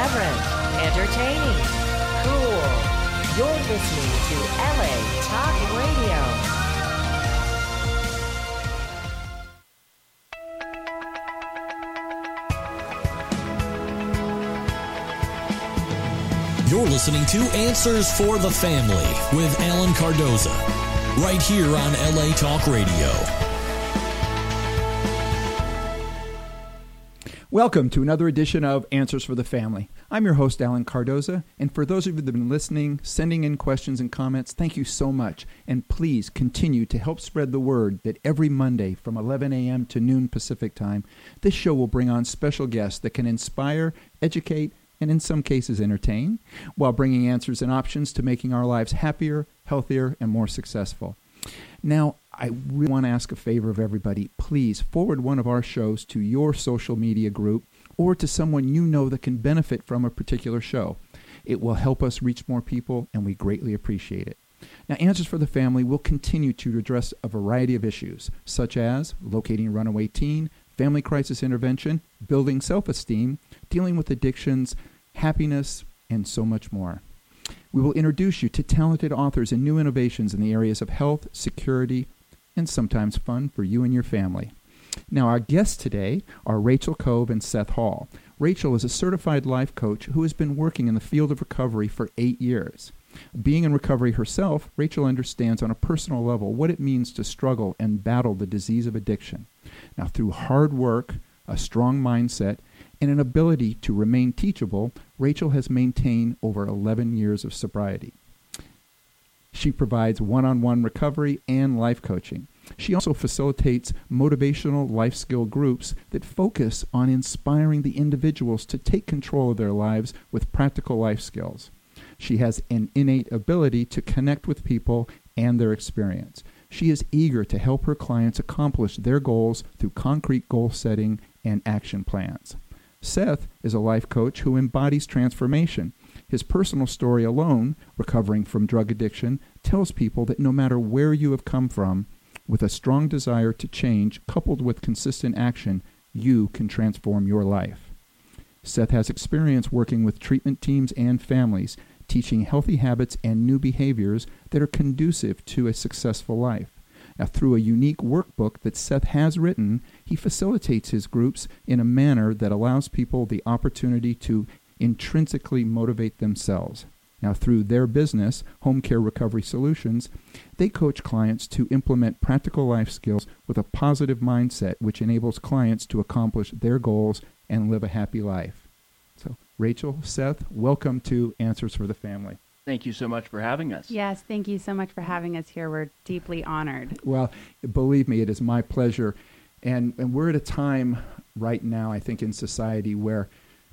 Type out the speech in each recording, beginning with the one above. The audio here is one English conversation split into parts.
irreverent, entertaining, cool. You're listening to LA Talk Radio. You're listening to Answers for the Family with Alan Cardoza, right here on LA Talk Radio. Welcome to another edition of Answers for the Family. I'm your host, Alan Cardoza, and for those of you that have been listening, sending in questions and comments, thank you so much. And please continue to help spread the word that every Monday from 11 a.m. to noon Pacific time, this show will bring on special guests that can inspire, educate, and in some cases entertain, while bringing answers and options to making our lives happier, healthier, and more successful. Now, I really want to ask a favor of everybody. Please forward one of our shows to your social media group or to someone you know that can benefit from a particular show. It will help us reach more people, and we greatly appreciate it. Now, Answers for the Family will continue to address a variety of issues, such as locating a runaway teen, family crisis intervention, building self-esteem, dealing with addictions, happiness, and so much more. We will introduce you to talented authors and new innovations in the areas of health, security, and sometimes fun for you and your family. Now, our guests today are Rachel Cove and Seth Hall. Rachel is a certified life coach who has been working in the field of recovery for 8 years. Being in recovery herself, Rachel understands on a personal level what it means to struggle and battle the disease of addiction. Now, through hard work, a strong mindset, and an ability to remain teachable, Rachel has maintained over 11 years of sobriety. She provides one-on-one recovery and life coaching. She also facilitates motivational life skill groups that focus on inspiring the individuals to take control of their lives with practical life skills. She has an innate ability to connect with people and their experience. She is eager to help her clients accomplish their goals through concrete goal setting and action plans. Seth is a life coach who embodies transformation. His personal story alone, recovering from drug addiction, tells people that no matter where you have come from, with a strong desire to change coupled with consistent action, you can transform your life. Seth has experience working with treatment teams and families, teaching healthy habits and new behaviors that are conducive to a successful life. Now, through a unique workbook that Seth has written, he facilitates his groups in a manner that allows people the opportunity to intrinsically motivate themselves. Now, through their business, Home Care Recovery Solutions, they coach clients to implement practical life skills with a positive mindset, which enables clients to accomplish their goals and live a happy life. So, Rachel, Seth, welcome to Answers for the Family. Thank you so much for having us. Yes, thank you so much for having us here. We're deeply honored. Well, believe me, it is my pleasure. And we're at a time right now, I think, in society where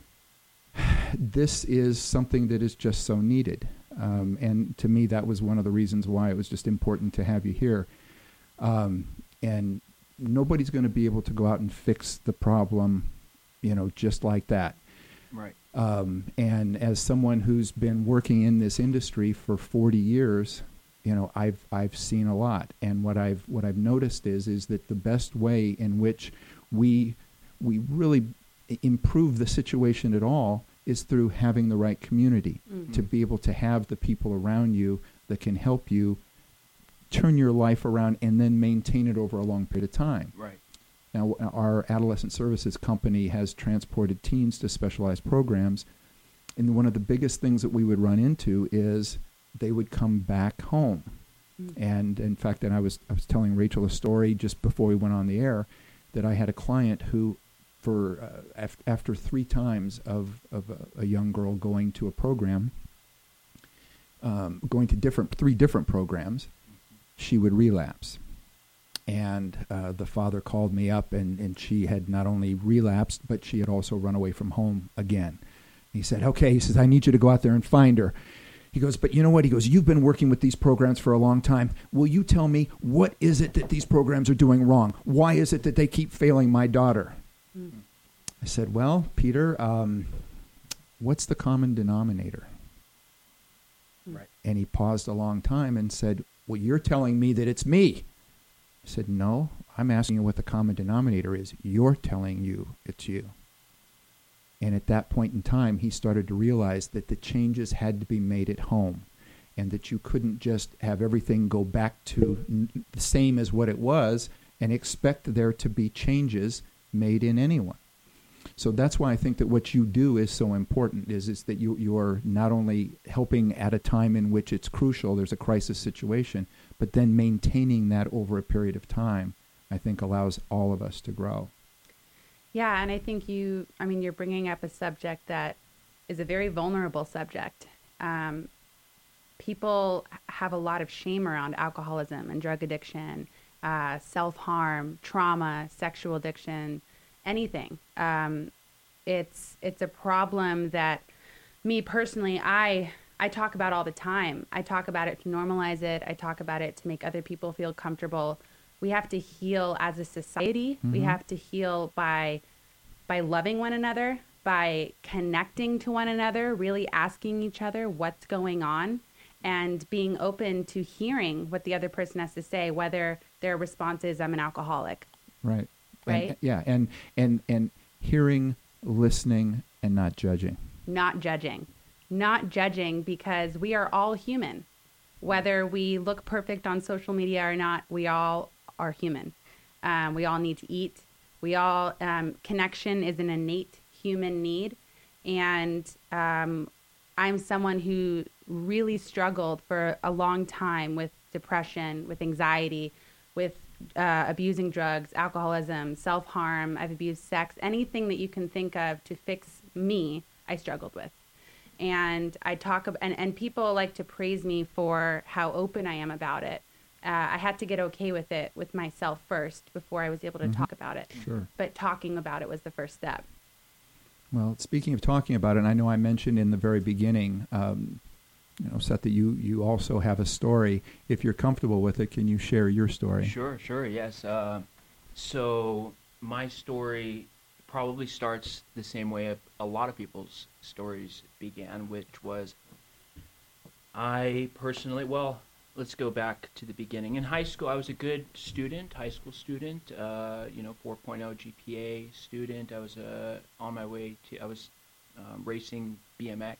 this is something that is just so needed. And to me, that was one of the reasons why it was just important to have you here. And nobody's going to be able to go out and fix the problem, just like that. Right. And as someone who's been working in this industry for 40 years, I've seen a lot. And what I've noticed is that the best way in which we really improve the situation at all is through having the right community, to be able to have the people around you that can help you turn your life around and then maintain it over a long period of time. Right. Now, our adolescent services company has transported teens to specialized programs, and one of the biggest things that we would run into is they would come back home. And in fact, I was telling Rachel a story just before we went on the air that I had a client who, after 3 times of a young girl going to a program, going to 3 different programs, she would relapse. And the father called me up, and she had not only relapsed, but she had also run away from home again. He said, okay, he says, I need you to go out there and find her. He goes, but you know what? He goes, you've been working with these programs for a long time. Will you tell me, what is it that these programs are doing wrong? Why is it that they keep failing my daughter? I said, well, Peter, what's the common denominator? Right. And he paused a long time and said, well, you're telling me that it's me. I said, no, I'm asking you what the common denominator is. You're telling you it's you. And at that point in time, he started to realize that the changes had to be made at home, and that you couldn't just have everything go back to the same as what it was and expect there to be changes made in anyone. So that's why I think that what you do is so important, is that you are not only helping at a time in which it's crucial, there's a crisis situation, but then maintaining that over a period of time, I think allows all of us to grow. Yeah, and I think you're bringing up a subject that is a very vulnerable subject. People have a lot of shame around alcoholism and drug addiction, self-harm, trauma, sexual addiction, anything. It's a problem that me personally, I talk about all the time. I talk about it to normalize it. I talk about it to make other people feel comfortable. We have to heal as a society. Mm-hmm. We have to heal by loving one another, by connecting to one another, really asking each other what's going on, and being open to hearing what the other person has to say, whether their response is, I'm an alcoholic. Right. Right? And hearing, listening, and not judging. Not judging, because we are all human. Whether we look perfect on social media or not, we all are human. We all need to eat. We all, connection is an innate human need. And I'm someone who really struggled for a long time with depression, with anxiety, with abusing drugs, alcoholism, self-harm. I've abused sex, anything that you can think of to fix me, I struggled with. And I talk about, and people like to praise me for how open I am about it. I had to get okay with it with myself first before I was able to talk about it. Sure. But talking about it was the first step. Well, speaking of talking about it, I know I mentioned in the very beginning, Seth, that you also have a story. If you're comfortable with it, can you share your story? Sure, yes. So my story probably starts the same way a lot of people's stories began, which was I personally, let's go back to the beginning. In high school, I was a good student, high school student, 4.0 GPA student. I was on my way to, I was racing BMX,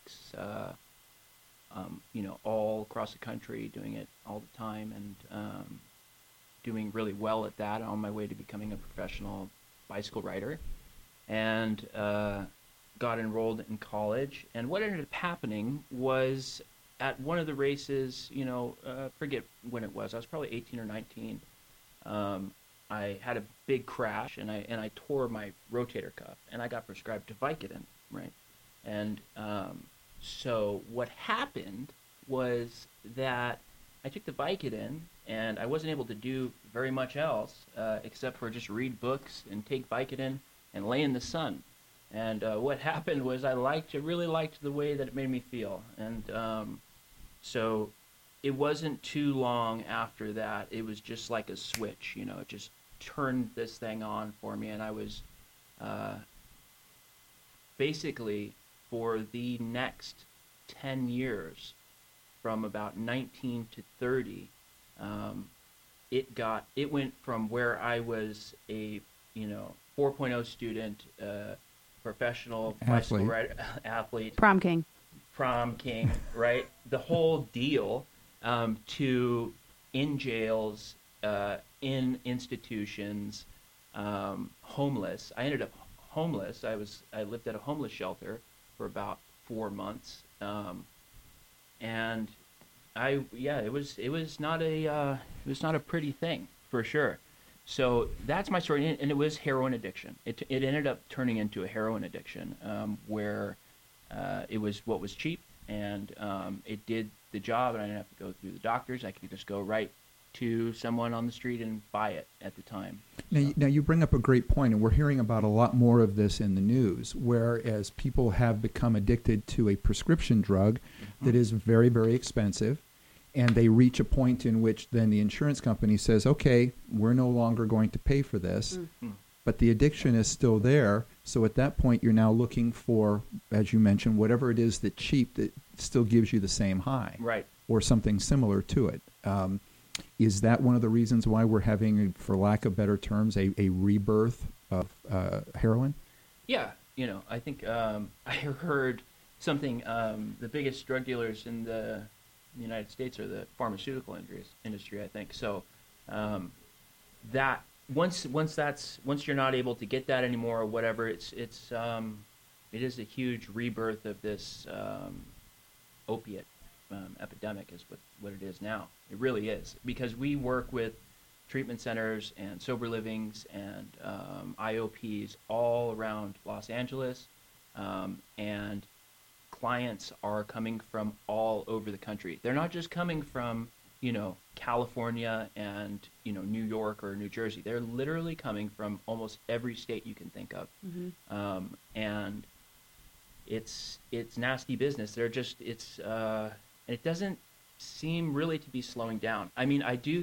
all across the country, doing it all the time, and doing really well at that, on my way to becoming a professional bicycle rider, and got enrolled in college. And what ended up happening was, at one of the races, forget when it was, I was probably 18 or 19, I had a big crash, and I tore my rotator cuff, and I got prescribed Vicodin, right? And so what happened was that I took the Vicodin, and I wasn't able to do very much else except for just read books and take Vicodin and lay in the sun. And what happened was I really liked the way that it made me feel. And so it wasn't too long after that. It was just like a switch, it just turned this thing on for me. And I was basically, for the next 10 years, from about 19 to 30, it went from where I was a 4.0 student, professional bicycle rider, athlete, prom king, right? The whole deal, to in jails, in institutions, homeless. I ended up homeless. I lived at a homeless shelter for about 4 months, and it was not a pretty thing, for sure. So that's my story, and it was heroin addiction. It ended up turning into a heroin addiction, where it was what was cheap, and it did the job, and I didn't have to go through the doctors. I could just go right to someone on the street and buy it at the time. Now you bring up a great point, and we're hearing about a lot more of this in the news, whereas people have become addicted to a prescription drug that is very, very expensive, and they reach a point in which then the insurance company says, okay, we're no longer going to pay for this, but the addiction is still there. So at that point, you're now looking for, as you mentioned, whatever it is that's cheap that still gives you the same high, right, or something similar to it. Is that one of the reasons why we're having, for lack of better terms, a rebirth of heroin? Yeah, I think I heard something. The biggest drug dealers in the United States are the pharmaceutical industry. I think so. That once you're not able to get that anymore or whatever, it is a huge rebirth of this opiate epidemic is what it is now. It really is, because we work with treatment centers and sober livings and IOPs all around Los Angeles, and clients are coming from all over the country. They're not just coming from California and New York or New Jersey. They're literally coming from almost every state you can think of. Mm-hmm. And it's nasty business. It doesn't seem really to be slowing down. I mean, I do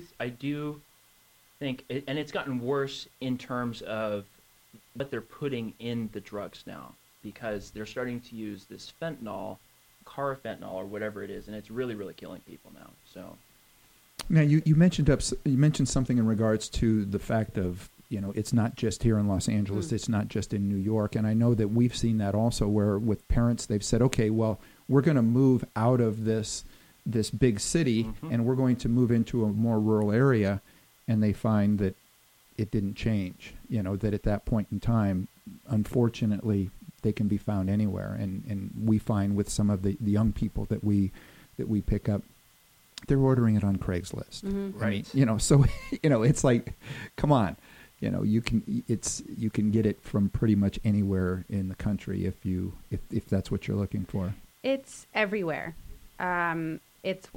think, and it's gotten worse in terms of what they're putting in the drugs now, because they're starting to use this fentanyl, carfentanil or whatever it is, and it's really, really killing people now. So. Now, you mentioned something in regards to the fact of, it's not just here in Los Angeles, it's not just in New York, and I know that we've seen that also, where with parents they've said, okay, well, we're going to move out of this big city, mm-hmm. and we're going to move into a more rural area, and they find that it didn't change. That at that point in time, unfortunately, they can be found anywhere, and we find with some of the young people that we pick up, they're ordering it on Craigslist. Mm-hmm. Right. I mean, so it's like, come on, you can get it from pretty much anywhere in the country if that's what you're looking for. It's everywhere. It's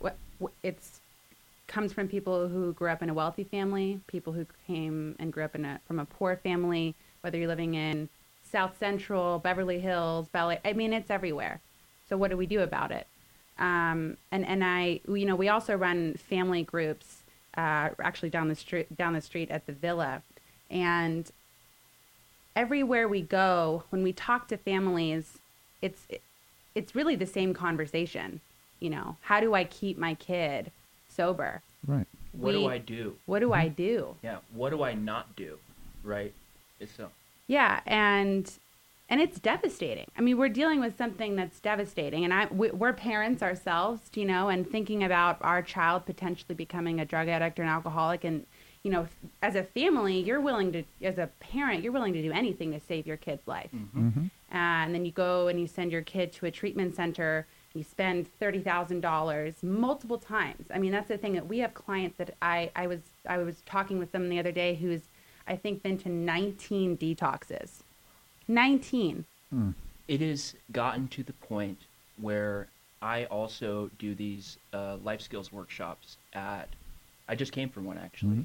comes from people who grew up in a wealthy family, people who came and grew up from a poor family, whether you're living in South Central, Beverly Hills, I mean, it's everywhere. So what do we do about it? And we also run family groups, actually down the street at the Villa, and everywhere we go, when we talk to families, it's really the same conversation. How do I keep my kid sober? Right. What do I do? What do I do? Yeah. What do I not do? Right. It's so. Yeah, and it's devastating. I mean, we're dealing with something that's devastating, and we're parents ourselves, and thinking about our child potentially becoming a drug addict or an alcoholic, and as a family, as a parent, you're willing to do anything to save your kid's life. Mm-hmm. Mm-hmm. And then you go and you send your kid to a treatment center. You spend $30,000 multiple times. I mean, that's the thing that we have clients that I was talking with someone the other day who's, I think, been to 19 detoxes. 19. It has gotten to the point where I also do these life skills workshops I just came from one actually,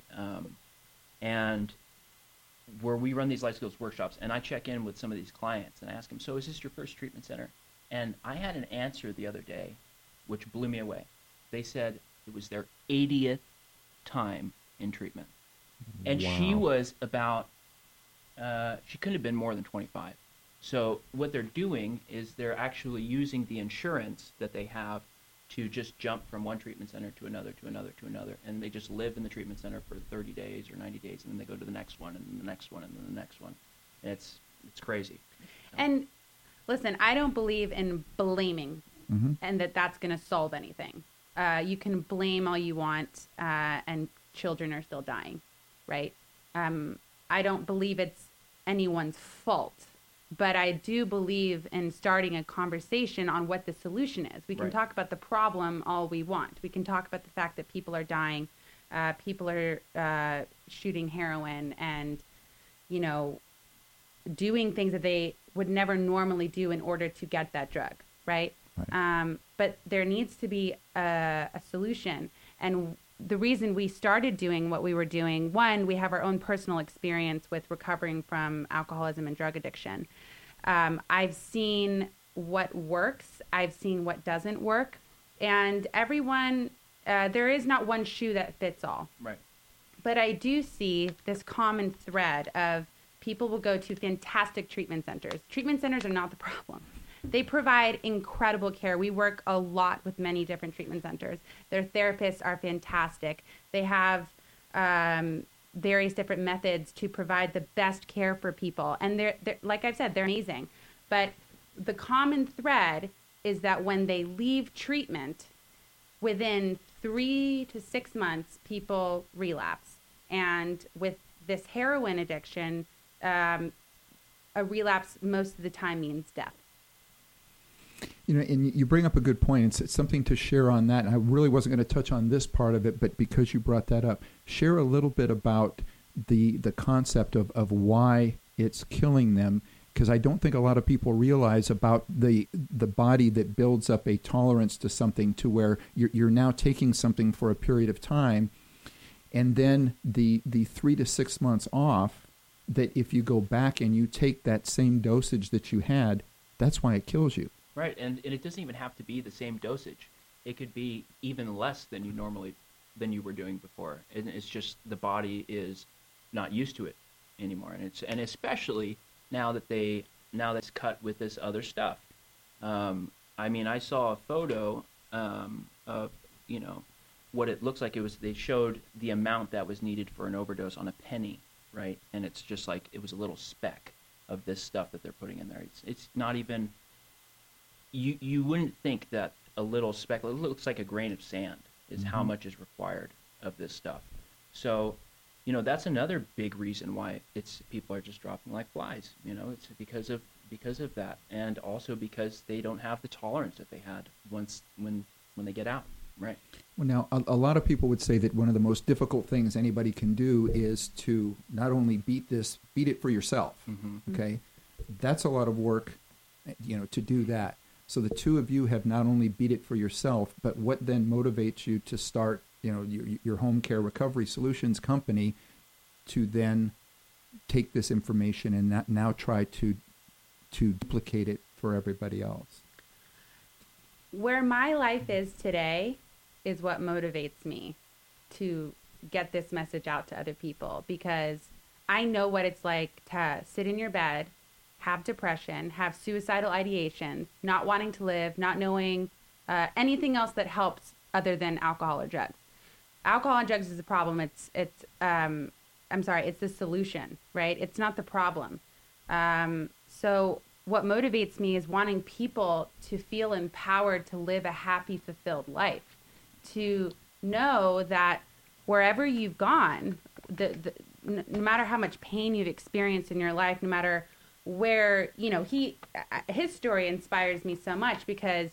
and where we run these life skills workshops, and I check in with some of these clients and ask them, so is this your first treatment center? And I had an answer the other day which blew me away. They said it was their 80th time in treatment. And Wow. she was about, she couldn't have been more than 25. So what they're doing is they're actually using the insurance that they have to just jump from one treatment center to another, and they just live in the treatment center for 30 days or 90 days, and then they go to the next one, and then the next one, and then the next one. And it's crazy. And listen, I don't believe in blaming, and that's going to solve anything. You can blame all you want, and children are still dying, right? I don't believe it's anyone's fault, but I do believe in starting a conversation on what the solution is. We can Right. talk about the problem all we want. We can talk about the fact that people are dying, people are shooting heroin, and doing things that they would never normally do in order to get that drug, right? But there needs to be a solution. And the reason we started doing what we were doing, one, we have our own personal experience with recovering from alcoholism and drug addiction. I've seen what works. I've seen what doesn't work. And everyone, there is not one shoe that fits all. Right. But I do see this common thread of people will go to fantastic treatment centers. Treatment centers are not the problem. They provide incredible care. We work a lot with many different treatment centers. Their therapists are fantastic. They have various different methods to provide the best care for people. And they're like I've said, they're amazing. But the common thread is that when they leave treatment, within 3 to 6 months, people relapse. And with this heroin addiction, a relapse most of the time means death. And you bring up a good point. It's something to share on that. And I really wasn't going to touch on this part of it, but because you brought that up, share a little bit about the concept of why it's killing them, because I don't think a lot of people realize about the body that builds up a tolerance to something to where you're now taking something for a period of time, and then the 3 to 6 months off, that if you go back and you take that same dosage that you had, that's why it kills you. Right, and it doesn't even have to be the same dosage. It could be even less than you were doing before. And it's just the body is not used to it anymore, and especially now that it's cut with this other stuff. I saw a photo of what it looks like. They showed the amount that was needed for an overdose on a penny, right? And it's just like it was a little speck of this stuff that they're putting in there. It's not even. You wouldn't think that a little speck, it looks like a grain of sand, is how much is required of this stuff. So, that's another big reason why people are just dropping like flies. It's because of that, and also because they don't have the tolerance that they had when they get out. Right. Well, now a lot of people would say that one of the most difficult things anybody can do is to not only beat it for yourself. Mm-hmm. Okay, that's a lot of work, to do that. So the two of you have not only beat it for yourself, but what then motivates you to start, your home care recovery solutions company, to then take this information and now try to duplicate it for everybody else? Where my life is today is what motivates me to get this message out to other people, because I know what it's like to sit in your bed, have depression, have suicidal ideation, not wanting to live, not knowing anything else that helps other than alcohol or drugs. Alcohol and drugs is the problem. It's the solution, right? It's not the problem. So what motivates me is wanting people to feel empowered to live a happy, fulfilled life, to know that wherever you've gone, no matter how much pain you've experienced in your life, no matter where, his story inspires me so much, because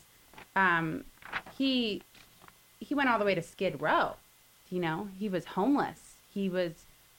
he went all the way to Skid Row. He was homeless. He was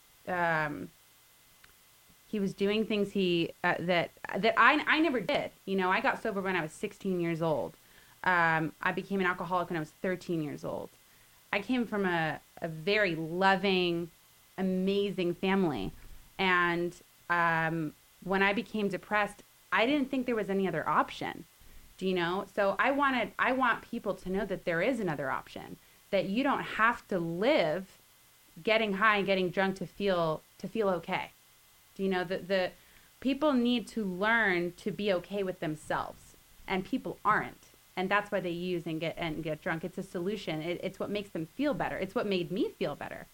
doing things that I never did. I got sober when I was 16 years old. I became an alcoholic when I was 13 years old. I came from a very loving, amazing family, and when I became depressed, I didn't think there was any other option. So I want people to know that there is another option, that you don't have to live getting high and getting drunk to feel okay. The people need to learn to be okay with themselves, and people aren't, and that's why they use and get drunk. It's a solution. It's what makes them feel better. It's what made me feel better.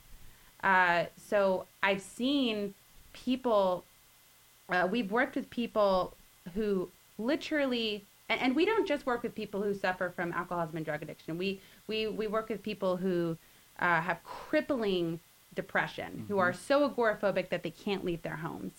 So I've seen people. We've worked with people who literally, and we don't just work with people who suffer from alcoholism and drug addiction. We work with people who have crippling depression, mm-hmm. who are so agoraphobic that they can't leave their homes,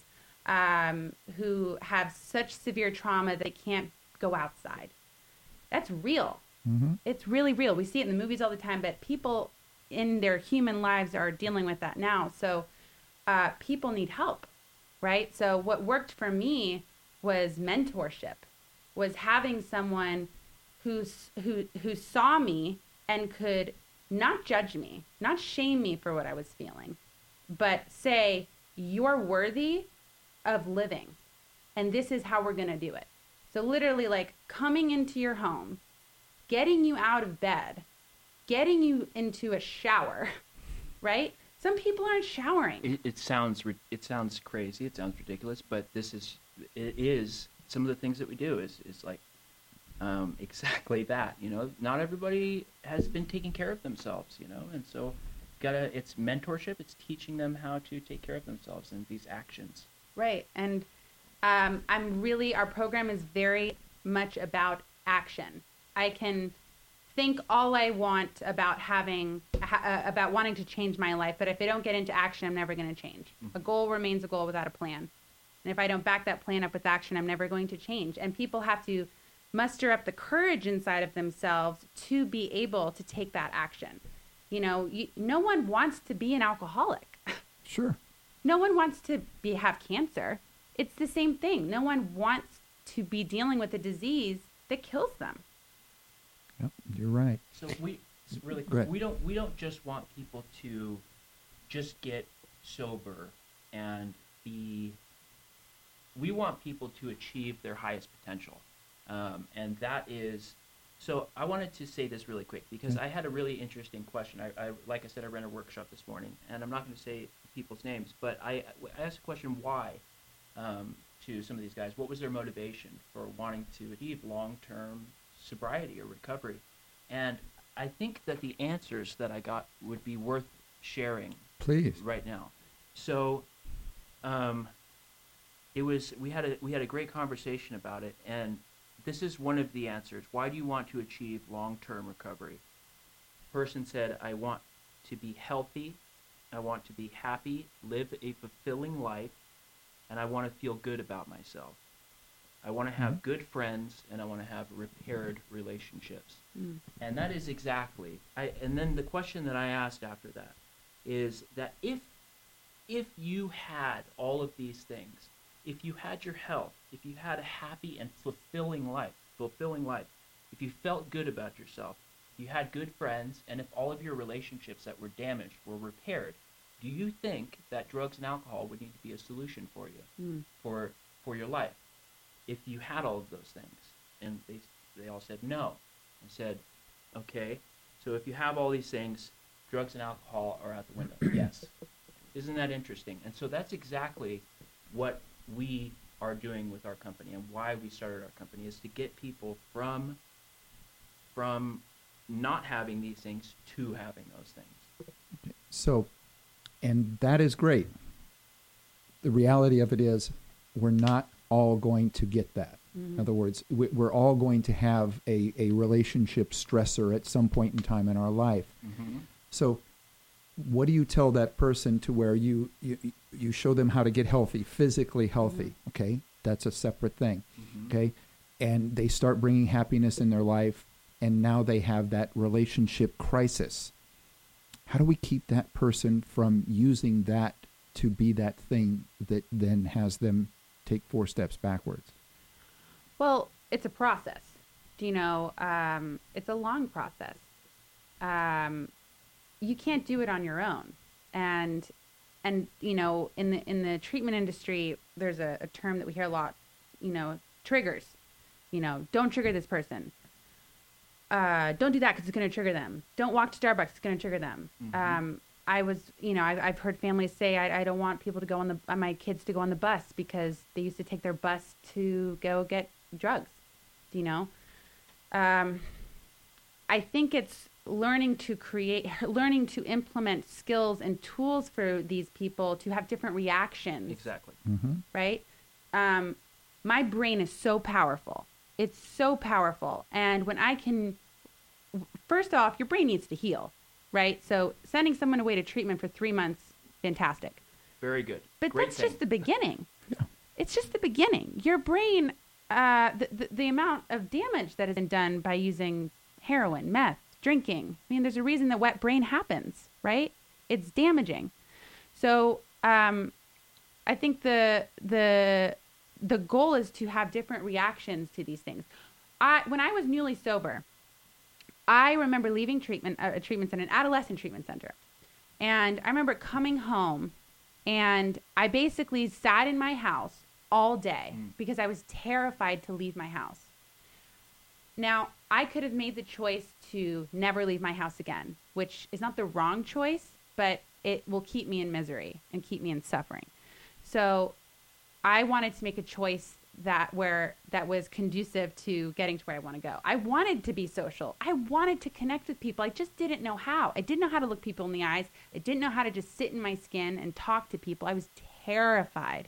who have such severe trauma that they can't go outside. That's real. Mm-hmm. It's really real. We see it in the movies all the time, but people in their human lives are dealing with that now. So people need help. Right? So what worked for me was mentorship, was having someone who saw me and could not judge me, not shame me for what I was feeling, but say, you're worthy of living, and this is how we're going to do it. So literally, like, coming into your home, getting you out of bed, getting you into a shower, right? Some people aren't showering. It sounds crazy. It sounds ridiculous, but it is some of the things that we do is like exactly that. Not everybody has been taking care of themselves. And so it's mentorship. It's teaching them how to take care of themselves and these actions. Right, and Our program is very much about action. I can think all I want about about wanting to change my life, but if I don't get into action, I'm never going to change. A goal remains a goal without a plan. And if I don't back that plan up with action, I'm never going to change. And people have to muster up the courage inside of themselves to be able to take that action. No one wants to be an alcoholic. Sure. No one wants to have cancer. It's the same thing. No one wants to be dealing with a disease that kills them. Yep, you're right. So really Go quick, ahead. we don't just want people to just get sober and we want people to achieve their highest potential. And that is, so I wanted to say this really quick because I had a really interesting question. I like I said, I ran a workshop this morning, and I'm not going to say people's names, but I asked a question, why, to some of these guys. What was their motivation for wanting to achieve long-term sobriety or recovery? And I think that the answers that I got would be worth sharing. Please. Right now. So we had a great conversation about it, and this is one of the answers. Why do you want to achieve long-term recovery? Person said, I want to be healthy, I want to be happy, live a fulfilling life, and I want to feel good about myself. I want to have good friends, and I want to have repaired relationships. And that is exactly, and then the question that I asked after that is that if you had all of these things, if you had your health, if you had a happy and fulfilling life, if you felt good about yourself, if you had good friends, and if all of your relationships that were damaged were repaired, do you think that drugs and alcohol would need to be a solution for you, for your life, if you had all of those things? And they all said no. I said, okay, so if you have all these things, drugs and alcohol are out the window. Yes. Isn't that interesting? And so that's exactly what we are doing with our company, and why we started our company, is to get people from not having these things to having those things. Okay. So, and that is great. The reality of it is we're not all going to get that. In other words, we're all going to have a relationship stressor at some point in time in our life. So what do you tell that person to where you show them how to get healthy, physically healthy, okay? That's a separate thing, okay? And they start bringing happiness in their life, and now they have that relationship crisis. How do we keep that person from using that to be that thing that then has them take 4 steps backwards? Well, it's a process. It's a long process. You can't do it on your own. And in the treatment industry, there's a term that we hear a lot, triggers. Don't trigger this person. Don't do that because it's going to trigger them. Don't walk to Starbucks, it's going to trigger them. I've heard families say, I don't want people to go my kids to go on the bus because they used to take their bus to go get drugs. I think it's learning to implement skills and tools for these people to have different reactions. Exactly. Right? My brain is so powerful. It's so powerful. And when first off, your brain needs to heal, right? So sending someone away to treatment for 3 months, fantastic. Very good. But Great that's thing. just the beginning. Yeah. It's just the beginning. Your brain, the amount of damage that has been done by using heroin, meth, drinking. I mean, there's a reason that wet brain happens, right? It's damaging. So I think the goal is to have different reactions to these things. When I was newly sober, I remember leaving a treatment center, an adolescent treatment center. And I remember coming home, and I basically sat in my house all day because I was terrified to leave my house. Now, I could have made the choice to never leave my house again, which is not the wrong choice, but it will keep me in misery and keep me in suffering. So I wanted to make a choice that was conducive to getting to where I want to go. I wanted to be social. I wanted to connect with people. I just didn't know how. I didn't know how to look people in the eyes. I didn't know how to just sit in my skin and talk to people. I was terrified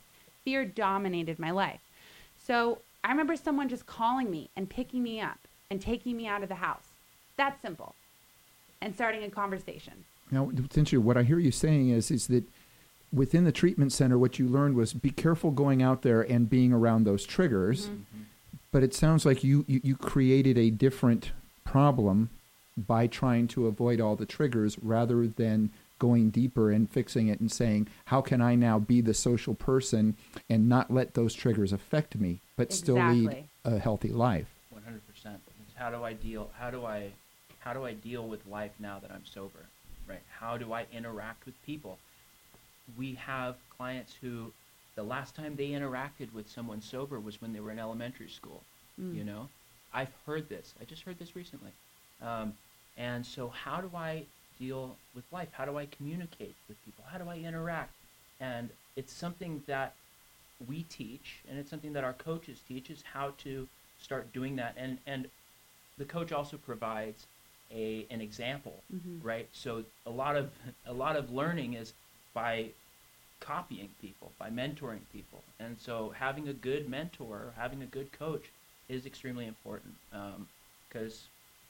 fear dominated my life. So I remember someone just calling me and picking me up and taking me out of the house. That simple. And starting a conversation. Now, essentially, what I hear you saying is that within the treatment center, what you learned was be careful going out there and being around those triggers. Mm-hmm. But it sounds like you created a different problem by trying to avoid all the triggers rather than going deeper and fixing it and saying, how can I now be the social person and not let those triggers affect me, but still lead a healthy life? 100%. How do I deal with life now that I'm sober, right? How do I interact with people? We have clients who the last time they interacted with someone sober was when they were in elementary school. You know, I've heard this. I just heard this recently. And so how do I deal with life? How do I communicate with people? How do I interact? And it's something that we teach, and it's something that our coaches teach, is how to start doing that. And the coach also provides an example, right? So a lot of learning is by copying people, by mentoring people. And so having a good mentor, having a good coach is extremely important, because,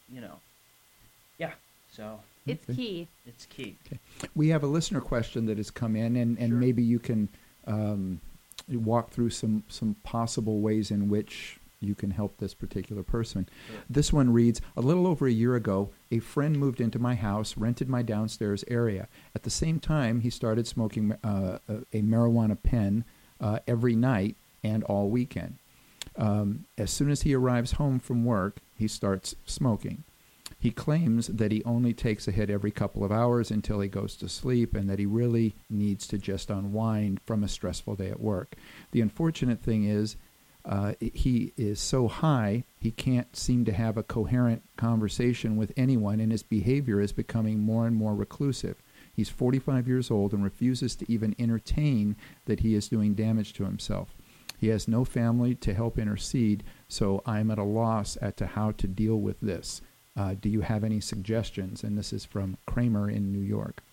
so it's key. It's key. Okay. We have a listener question that has come in, and Sure. maybe you can walk through some possible ways in which you can help this particular person. Sure. This one reads, a little over a year ago, a friend moved into my house, rented my downstairs area. At the same time, he started smoking a marijuana pen every night and all weekend. As soon as he arrives home from work, he starts smoking. He claims that he only takes a hit every couple of hours until he goes to sleep, and that he really needs to just unwind from a stressful day at work. The unfortunate thing is, he is so high, he can't seem to have a coherent conversation with anyone, and his behavior is becoming more and more reclusive. He's 45 years old and refuses to even entertain that he is doing damage to himself. He has no family to help intercede, so I'm at a loss as to how to deal with this. Do you have any suggestions? And this is from Kramer in New York.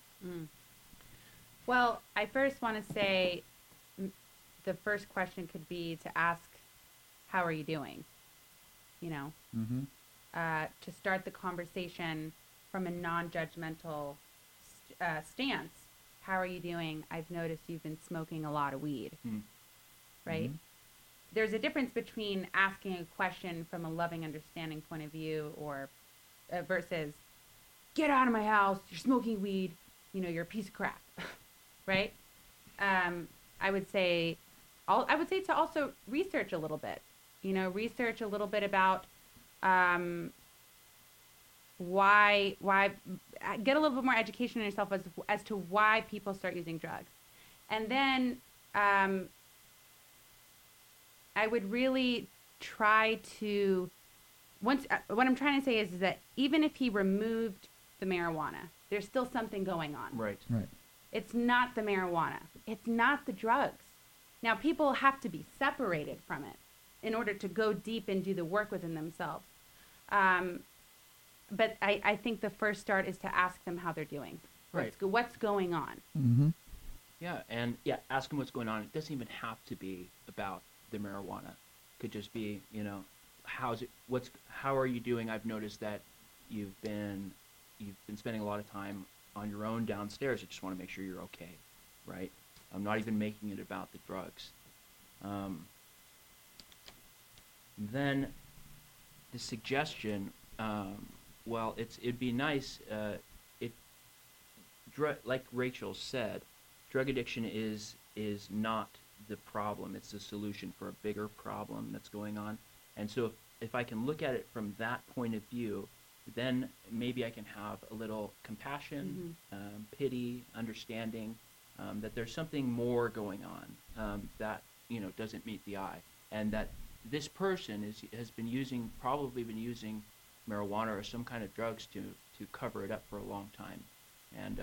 Well, I first want to say the first question could be to ask, how are you doing? To start the conversation from a non-judgmental stance. How are you doing? I've noticed you've been smoking a lot of weed, right? There's a difference between asking a question from a loving, understanding point of view or versus, get out of my house, you're smoking weed, you're a piece of crap, right? I would say to also research a little bit, research a little bit about why get a little bit more education on yourself as to why people start using drugs. And then I would really try to, what I'm trying to say is that even if he removed the marijuana, there's still something going on. Right. It's not the marijuana. It's not the drugs. Now, people have to be separated from it in order to go deep and do the work within themselves. But I think the first start is to ask them how they're doing. Right. What's going on? Mm-hmm. Ask them what's going on. It doesn't even have to be about the marijuana. It could just be, how are you doing? I've noticed that you've been spending a lot of time on your own downstairs. I just want to make sure you're okay, right? I'm not even making it about the drugs. Then the suggestion, it'd be nice, like Rachel said, drug addiction is not the problem. It's the solution for a bigger problem that's going on. And so if I can look at it from that point of view, then maybe I can have a little compassion, pity, understanding, that there's something more going on that doesn't meet the eye, and that this person has probably been using marijuana or some kind of drugs to cover it up for a long time, and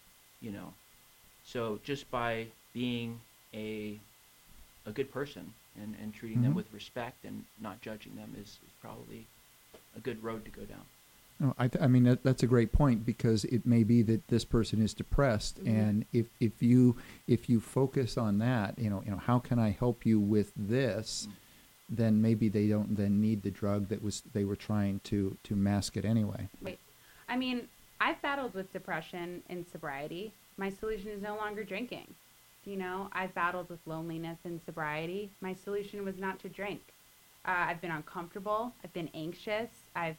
so just by being a good person and treating them with respect and not judging them is probably a good road to go down. No, I mean that's a great point, because it may be that this person is depressed, and if you focus on that, how can I help you with this, then maybe they don't then need the drug they were trying to mask it anyway. Right. I mean, I've battled with depression in sobriety. My solution is no longer drinking. I've battled with loneliness in sobriety. My solution was not to drink. I've been uncomfortable. I've been anxious. I've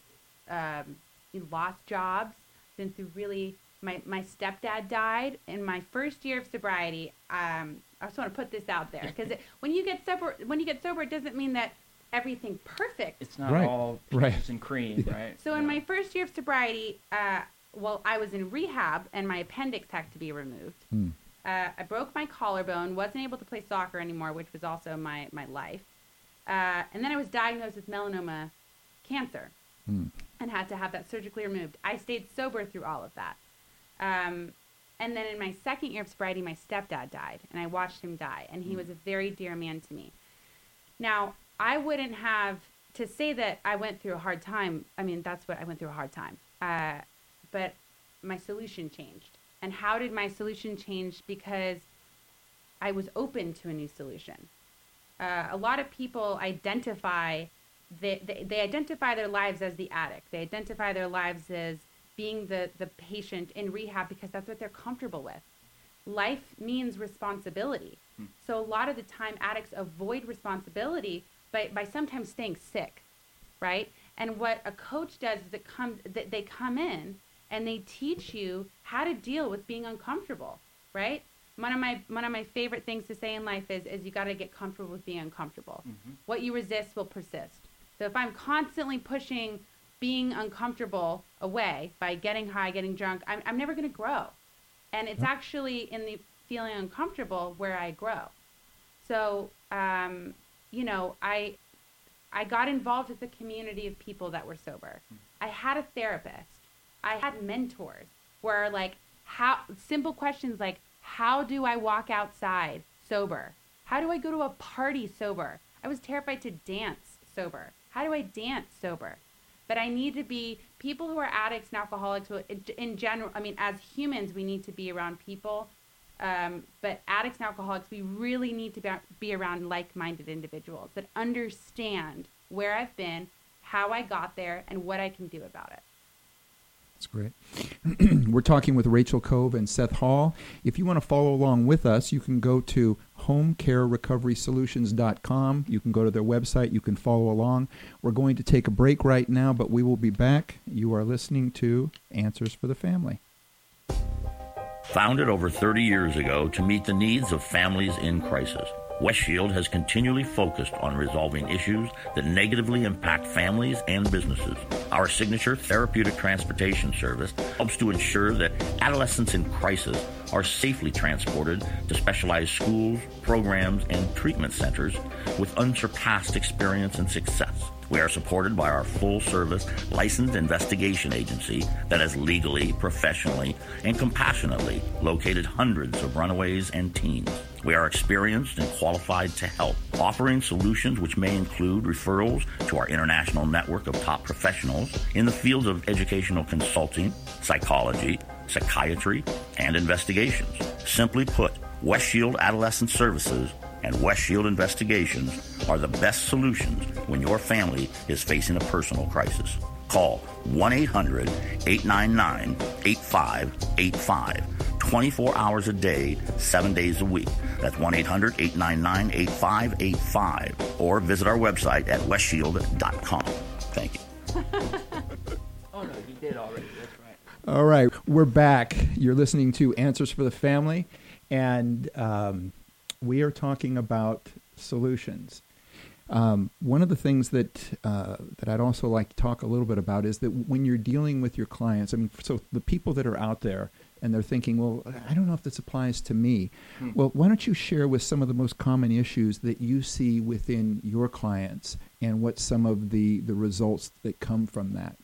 lost jobs. Been through really. My stepdad died in my first year of sobriety. I just want to put this out there, because when you get sober, it doesn't mean that everything's perfect. It's not all peaches and cream, right? So in my first year of sobriety, I was in rehab and my appendix had to be removed. I broke my collarbone, wasn't able to play soccer anymore, which was also my life. And then I was diagnosed with melanoma cancer and had to have that surgically removed. I stayed sober through all of that. And then in my second year of sobriety, my stepdad died, and I watched him die, and he was a very dear man to me. Now, I wouldn't have to say that I went through a hard time. I mean, that's what I went through, a hard time. But my solution changed. And how did my solution change? Because I was open to a new solution. A lot of people identify they identify their lives as the addict. They identify their lives as being the patient in rehab because that's what they're comfortable with. Life means responsibility. So a lot of the time addicts avoid responsibility by sometimes staying sick, right? And what a coach does is they come in and they teach you how to deal with being uncomfortable, right? One of my favorite things to say in life is you got to get comfortable with being uncomfortable. What you resist will persist. So if I'm constantly pushing being uncomfortable away by getting high, getting drunk, I'm never going to grow. And it's actually in the feeling uncomfortable where I grow. So, I got involved with a community of people that were sober. I had a therapist. I had mentors where simple questions like, how do I walk outside sober? How do I go to a party sober? I was terrified to dance sober. How do I dance sober? But I need to be people who are addicts and alcoholics. In general, I mean, as humans, we need to be around people. But addicts and alcoholics, we really need to be around like-minded individuals that understand where I've been, how I got there, and what I can do about it. That's great. We're talking with Rachel Cove and Seth Hall. If you want to follow along with us, you can go to homecarerecoverysolutions.com. You can go to their website. You can follow along. We're going to take a break right now, but we will be back. You are listening to Answers for the Family. Founded over 30 years ago to meet the needs of families in crisis, West Shield has continually focused on resolving issues that negatively impact families and businesses. Our signature therapeutic transportation service helps to ensure that adolescents in crisis are safely transported to specialized schools, programs, and treatment centers with unsurpassed experience and success. We are supported by our full-service licensed investigation agency that has legally, professionally, and compassionately located hundreds of runaways and teens. We are experienced and qualified to help, offering solutions which may include referrals to our international network of top professionals in the fields of educational consulting, psychology, psychiatry, and investigations. Simply put, West Shield Adolescent Services and West Shield Investigations are the best solutions when your family is facing a personal crisis. Call 1-800-899-8585, 24 hours a day, 7 days a week. That's 1-800-899-8585, or visit our website at westshield.com. Thank you. Oh, no, you did already. That's right. All right, we're back. You're listening to Answers for the Family, and we are talking about solutions. One of the things that I'd also like to talk a little bit about is that when you're dealing with your clients, I mean, so the people that are out there and they're thinking, well, I don't know if this applies to me. Well, why don't you share with some of the most common issues that you see within your clients and what some of the results that come from that?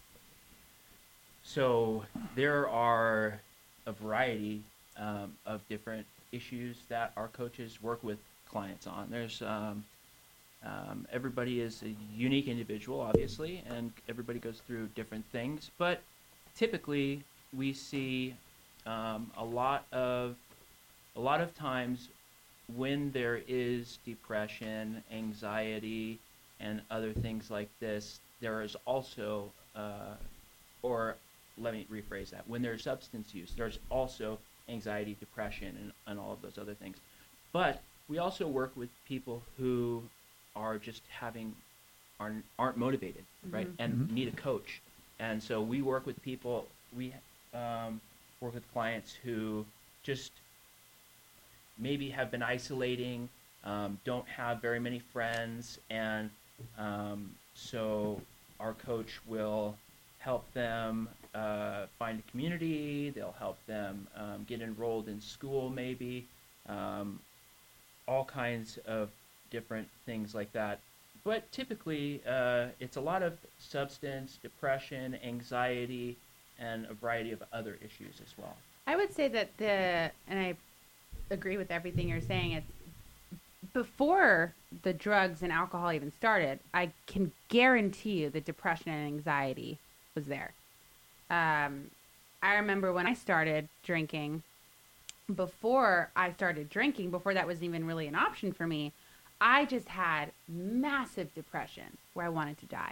So there are a variety of different issues that our coaches work with clients on. There's Everybody is a unique individual, obviously, and everybody goes through different things. But typically, we see a lot of times when there is depression, anxiety, and other things like this, there is also, or let me rephrase that, when there's substance use, there's also anxiety, depression, and all of those other things. But we also work with people who are just aren't motivated, right, and need a coach. And so we work with people, we work with clients who just maybe have been isolating, don't have very many friends, and so our coach will help them find a community. They'll help them get enrolled in school, maybe, all kinds of different things like that. But typically, it's a lot of substance, depression, anxiety, and a variety of other issues as well. I would say that and I agree with everything you're saying, it's before the drugs and alcohol even started, I can guarantee you that depression and anxiety was there. I remember when I started drinking, before that was even really an option for me, I just had massive depression where I wanted to die,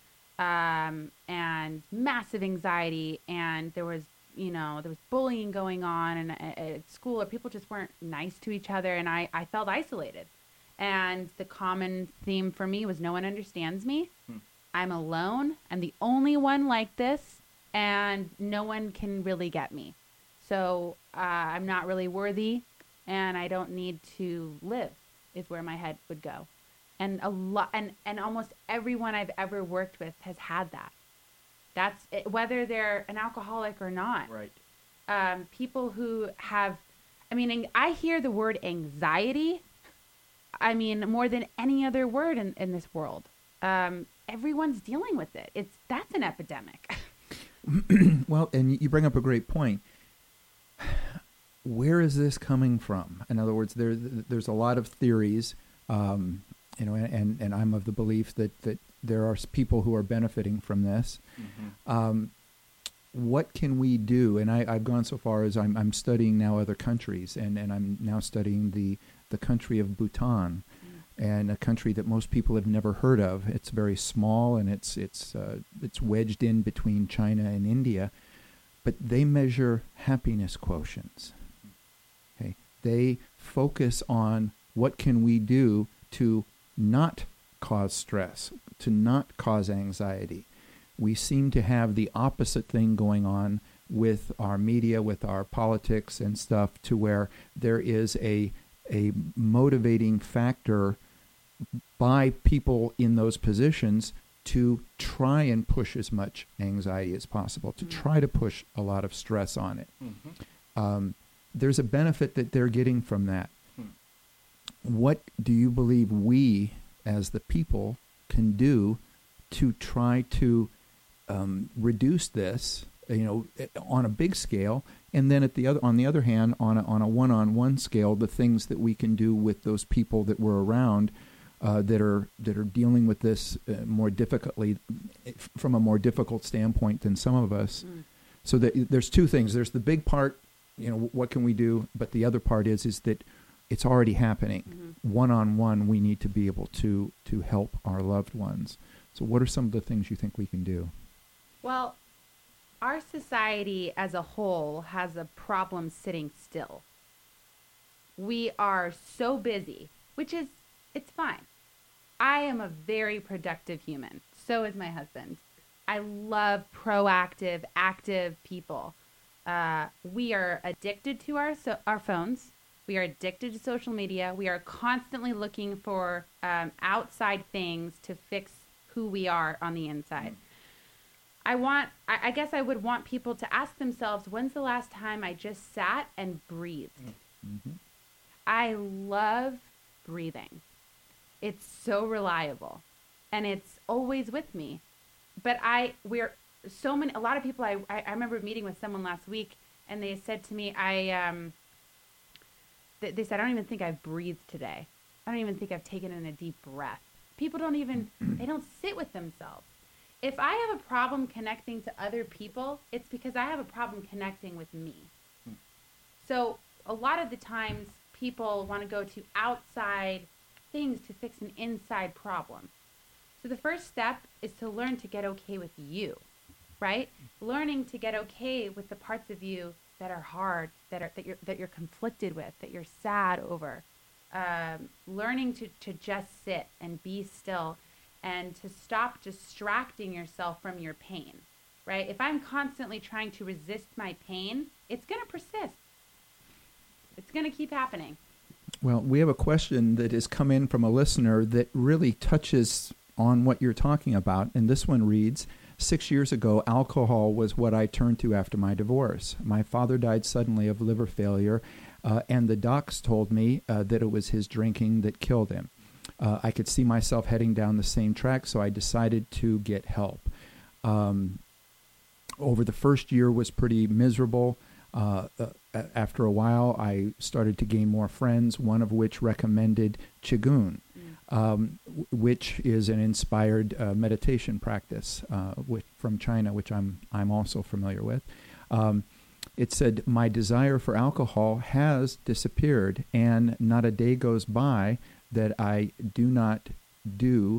and massive anxiety, and there was bullying going on, and at school, or people just weren't nice to each other, and I felt isolated. And the common theme for me was no one understands me. I'm alone. I'm the only one like this, and no one can really get me. So I'm not really worthy, and I don't need to live, is where my head would go. And and almost everyone I've ever worked with has had that. That's it, whether they're an alcoholic or not. Right. People who have, I hear the word anxiety, more than any other word in this world. Everyone's dealing with it. That's an epidemic. Well, and you bring up a great point. Where is this coming from? In other words, there's a lot of theories, and I'm of the belief that there are people who are benefiting from this. What can we do? And I've gone so far as I'm studying now other countries, and I'm now studying the country of Bhutan, and a country that most people have never heard of. It's very small, and it's wedged in between China and India, but they measure happiness quotients. Okay, they focus on what can we do to not cause stress, to not cause anxiety. We seem to have the opposite thing going on with our media, with our politics and stuff, to where there is a motivating factor by people in those positions to try and push as much anxiety as possible, to try to push a lot of stress on it. There's a benefit that they're getting from that. What do you believe we, as the people, can do to try to reduce this, on a big scale, and then on the other hand, on a one-on-one scale, the things that we can do with those people that we're around that are dealing with this more difficultly, from a more difficult standpoint than some of us. So there's two things. There's the big part, what can we do? But the other part is that it's already happening. One-on-one, we need to be able to help our loved ones. So what are some of the things you think we can do? Well, our society as a whole has a problem sitting still. We are so busy, it's fine. I am a very productive human. So is my husband. I love proactive, active people. We are addicted to our phones. We are addicted to social media. We are constantly looking for outside things to fix who we are on the inside. I guess I would want people to ask themselves, when's the last time I just sat and breathed? I love breathing. It's so reliable, and it's always with me. But a lot of people, I remember meeting with someone last week, and they said to me, they said, I don't even think I've breathed today. I don't even think I've taken in a deep breath. people they don't sit with themselves. If I have a problem connecting to other people, it's because I have a problem connecting with me. So a lot of the times people want to go to outside things to fix an inside problem. So the first step is to learn to get okay with you, right? Learning to get okay with the parts of you that are hard, that you're conflicted with, that you're sad over. Learning to just sit and be still and to stop distracting yourself from your pain, right? If I'm constantly trying to resist my pain, it's going to persist. It's going to keep happening. Well, we have a question that has come in from a listener that really touches on what you're talking about. And this one reads, 6 years ago, alcohol was what I turned to after my divorce. My father died suddenly of liver failure, and the docs told me that it was his drinking that killed him. I could see myself heading down the same track, so I decided to get help. Over the first year was pretty miserable. After a while, I started to gain more friends, one of which recommended Qigong, which is an inspired meditation practice from China, which I'm also familiar with. It said, my desire for alcohol has disappeared, and not a day goes by that I do not do,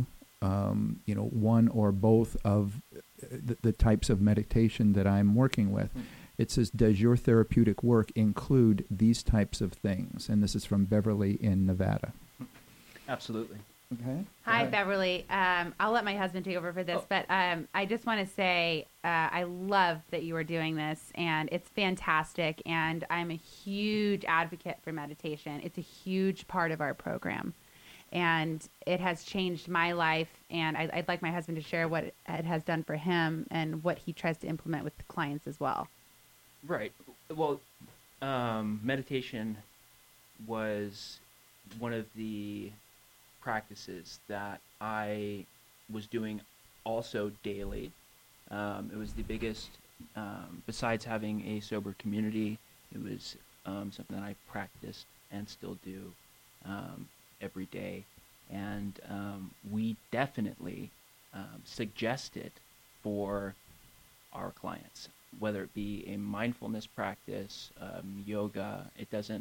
one or both of the types of meditation that I'm working with. It says, does your therapeutic work include these types of things? And this is from Beverly in Nevada. Absolutely. Okay. Hi, Beverly. I'll let my husband take over for this, but I just want to say I love that you are doing this, and it's fantastic, and I'm a huge advocate for meditation. It's a huge part of our program, and it has changed my life, and I'd like my husband to share what it has done for him and what he tries to implement with the clients as well. Right. Well, meditation was one of the practices that I was doing also daily. It was the biggest, besides having a sober community, it was something that I practiced and still do every day. And we definitely suggest it for our clients, whether it be a mindfulness practice, yoga. It doesn't.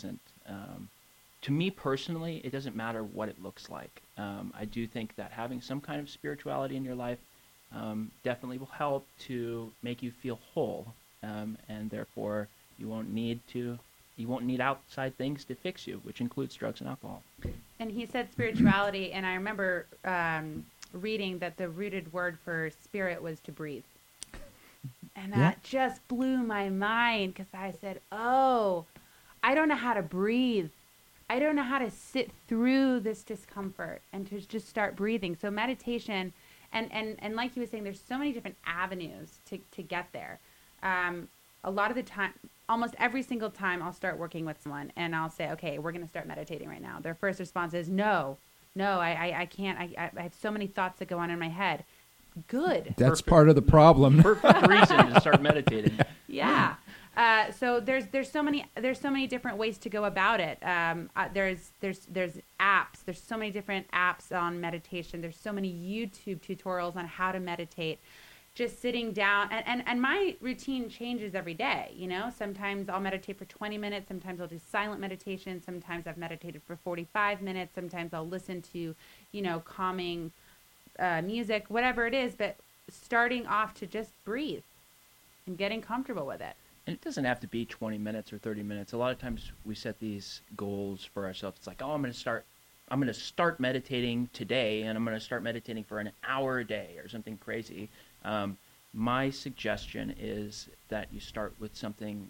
To me personally, it doesn't matter what it looks like. I do think that having some kind of spirituality in your life definitely will help to make you feel whole, and therefore you won't need outside things to fix you, which includes drugs and alcohol. And he said spirituality, and I remember reading that the rooted word for spirit was to breathe. And that just blew my mind, because I said, oh, I don't know how to breathe. I don't know how to sit through this discomfort and to just start breathing. So meditation, and like he was saying, there's so many different avenues to get there. A lot of the time, almost every single time I'll start working with someone and I'll say, okay, we're going to start meditating right now. Their first response is, no, I can't. I have so many thoughts that go on in my head. Good. That's part of the problem. Perfect reason to start meditating. Yeah. So there's so many different ways to go about it. There's apps. There's so many different apps on meditation. There's so many YouTube tutorials on how to meditate. Just sitting down, and my routine changes every day. Sometimes I'll meditate for 20 minutes. Sometimes I'll do silent meditation. Sometimes I've meditated for 45 minutes. Sometimes I'll listen to, calming music, whatever it is. But starting off to just breathe and getting comfortable with it. And it doesn't have to be 20 minutes or 30 minutes. A lot of times we set these goals for ourselves. It's like, oh, I'm going to start meditating today, and I'm going to start meditating for an hour a day or something crazy. My suggestion is that you start with something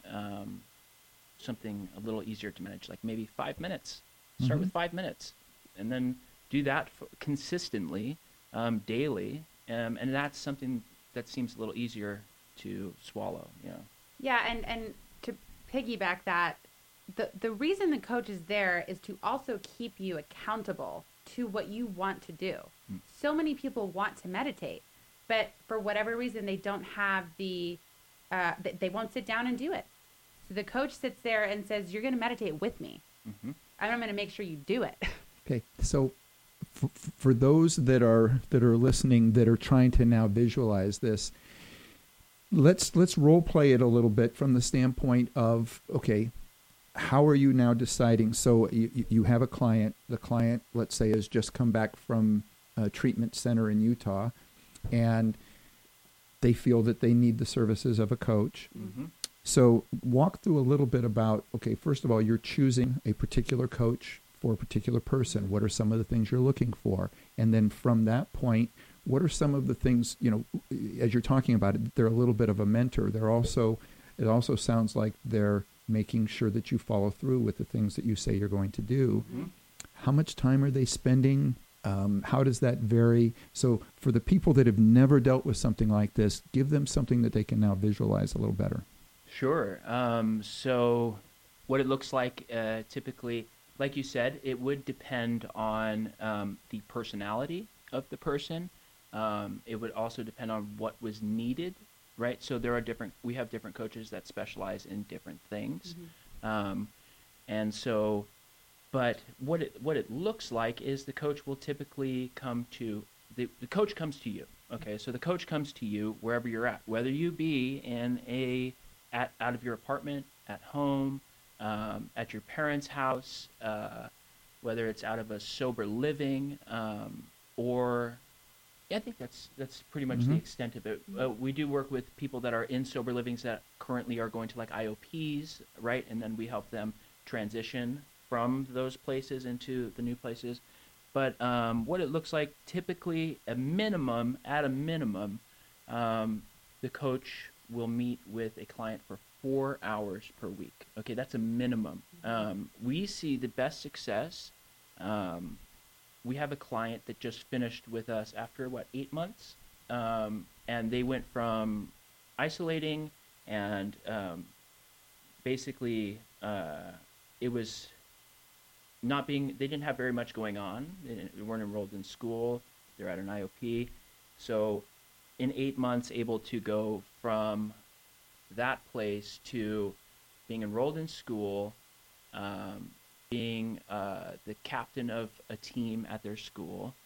a little easier to manage, like maybe 5 minutes. Start with 5 minutes, and then do that consistently, daily, and that's something that seems a little easier to swallow. Yeah, and to piggyback that, the reason the coach is there is to also keep you accountable to what you want to do. So many people want to meditate, but for whatever reason, they don't have they won't sit down and do it. So the coach sits there and says, you're going to meditate with me. And I'm going to make sure you do it. Okay, so for those that are listening that are trying to now visualize this, let's role play it a little bit from the standpoint of, okay, how are you now deciding? So you have a client. The client, let's say, has just come back from a treatment center in Utah, and they feel that they need the services of a coach. Mm-hmm. So walk through a little bit about, okay, first of all, you're choosing a particular coach for a particular person. What are some of the things you're looking for? And then from that point, what are some of the things, as you're talking about it, they're a little bit of a mentor. It also sounds like they're making sure that you follow through with the things that you say you're going to do. Mm-hmm. How much time are they spending? How does that vary? So for the people that have never dealt with something like this, give them something that they can now visualize a little better. Sure. So what it looks like typically, like you said, it would depend on the personality of the person. It would also depend on what was needed, right? So we have different coaches that specialize in different things. Mm-hmm. But what it looks like is the coach will typically the coach comes to you. Okay, so the coach comes to you wherever you're at, whether you be out of your apartment, at home, at your parents' house, whether it's out of a sober living, or I think that's pretty much the extent of it. We do work with people that are in sober livings that currently are going to like IOPs, right? And then we help them transition from those places into the new places. But what it looks like, typically, at a minimum, the coach will meet with a client for 4 hours per week. Okay, that's a minimum. We see the best success. We have a client that just finished with us after 8 months, and they went from isolating and basically it was not being. They didn't have very much going on. They weren't enrolled in school. They're at an IOP, so in 8 months, able to go from that place to being enrolled in school, being the captain of a team at their school,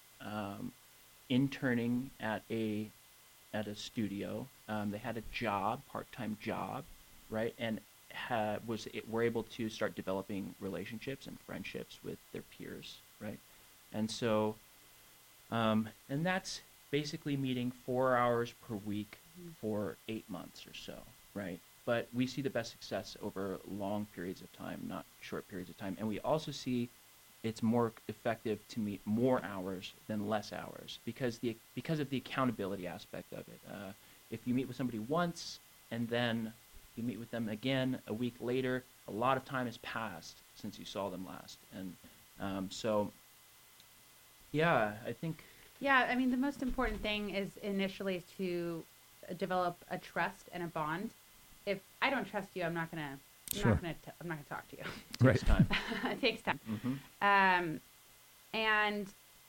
interning at a studio. They had a job, part-time job, right, and were able to start developing relationships and friendships with their peers, right, and so, and that's basically meeting 4 hours per week for 8 months or so, right? But we see the best success over long periods of time, not short periods of time. And we also see it's more effective to meet more hours than less hours because of the accountability aspect of it. If you meet with somebody once and then you meet with them again a week later, a lot of time has passed since you saw them last. And so, yeah, I think... Yeah, I mean, the most important thing is initially to develop a trust and a bond. If I don't trust you, I'm not gonna talk to you. It takes time. It takes time. Mm-hmm. And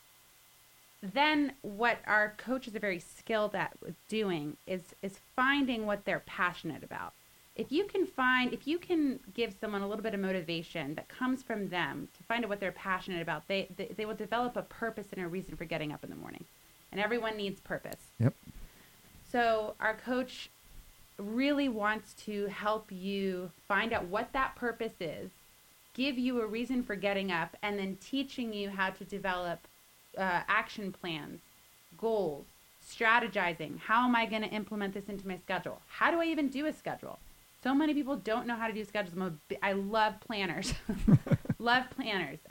then what our coaches are very skilled at doing is finding what they're passionate about. If you can give someone a little bit of motivation that comes from them to find out what they're passionate about, they will develop a purpose and a reason for getting up in the morning. And everyone needs purpose. Yep. So our coach really wants to help you find out what that purpose is, give you a reason for getting up, and then teaching you how to develop action plans, goals, strategizing. How am I going to implement this into my schedule? How do I even do a schedule? So many people don't know how to do schedules. I love planners. Love planners.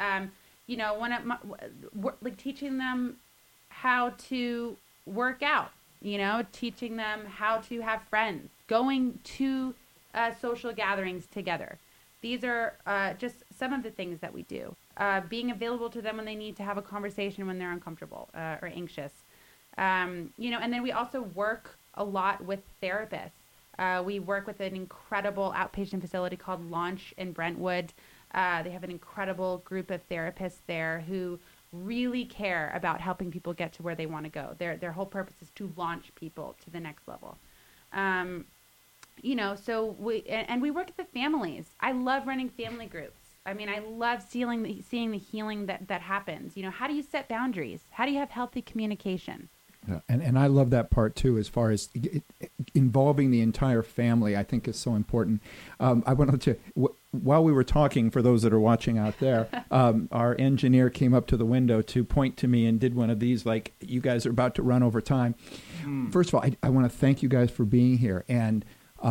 Teaching them how to work out, teaching them how to have friends, going to social gatherings together. These are just some of the things that we do. Being available to them when they need to have a conversation when they're uncomfortable or anxious. And then we also work a lot with therapists. We work with an incredible outpatient facility called Launch in Brentwood. They have an incredible group of therapists there who really care about helping people get to where they want to go. Their whole purpose is to launch people to the next level. So we work with the families. I love running family groups. I mean, I love seeing the healing that happens. You know, how do you set boundaries? How do you have healthy communication? Yeah, and I love that part too, as far as involving the entire family. I think is so important. I wanted to, while we were talking, for those that are watching out there, our engineer came up to the window to point to me and did one of these, like, you guys are about to run over time. First of all, I want to thank you guys for being here, and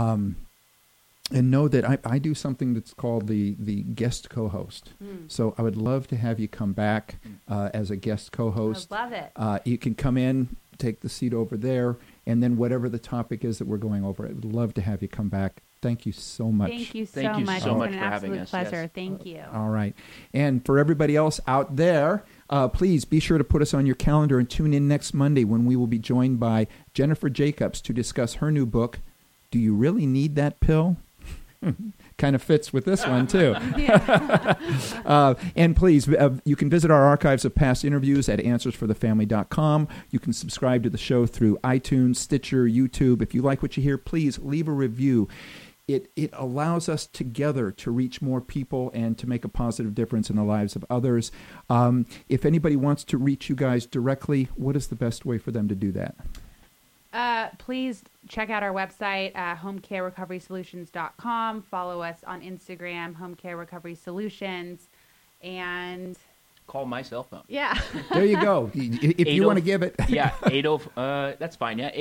know that I do something that's called the guest co-host. So I would love to have you come back as a guest co-host. I love it. You can come in, take the seat over there, and then whatever the topic is that we're going over, I would love to have you come back. Thank you so much. Thank you so Thank you much. so It's much been for an having absolute us. pleasure. Yes. Thank you. All right. And for everybody else out there, please be sure to put us on your calendar and tune in next Monday when we will be joined by Jennifer Jacobs to discuss her new book, Do You Really Need That Pill? Kind of fits with this one, too. And please, you can visit our archives of past interviews at answersforthefamily.com. You can subscribe to the show through iTunes, Stitcher, YouTube. If you like what you hear, please leave a review. It allows us together to reach more people and to make a positive difference in the lives of others. If anybody wants to reach you guys directly, what is the best way for them to do that? Please check out our website, homecarerecoverysolutions.com. Follow us on Instagram, Home Care Recovery Solutions, and Call my cell phone. yeah. There you go. If you want to give it. Yeah, that's fine. Yeah,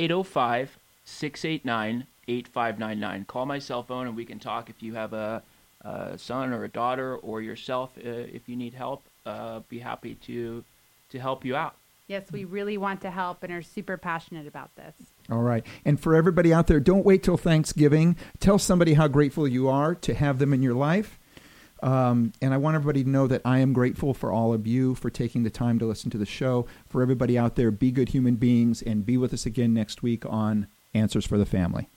805-689-8599. Call my cell phone and we can talk. If you have a son or a daughter or yourself, if you need help, be happy to help you out. Yes, we really want to help and are super passionate about this. All right. And for everybody out there, don't wait till Thanksgiving. Tell somebody how grateful you are to have them in your life. And I want everybody to know that I am grateful for all of you for taking the time to listen to the show. For everybody out there, be good human beings and be with us again next week on Answers for the Family.